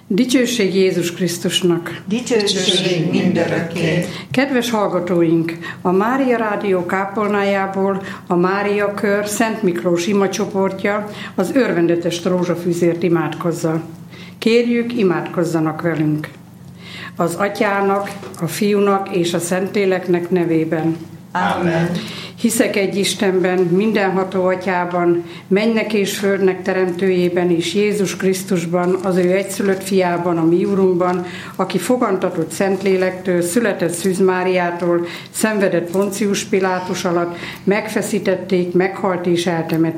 Dicsőség Jézus Krisztusnak! Dicsőség mindörökké! Kedves hallgatóink! A Mária Rádió kápolnájából a Mária Kör Szent Miklós imacsoportja az örvendetes rózsafűzért imádkozza. Kérjük, imádkozzanak velünk! Az Atyának, a Fiúnak és a Szentléleknek nevében. Amen. Hiszek egy Istenben, mindenható Atyában, mennek és földnek teremtőjében és Jézus Krisztusban, az ő egyszülött fiában, a mi Urunkban, aki fogantatott Szentlélektől, született Szűz Máriától, szenvedett Poncius Pilátus alatt, megfeszítették, meghalt és eltemették.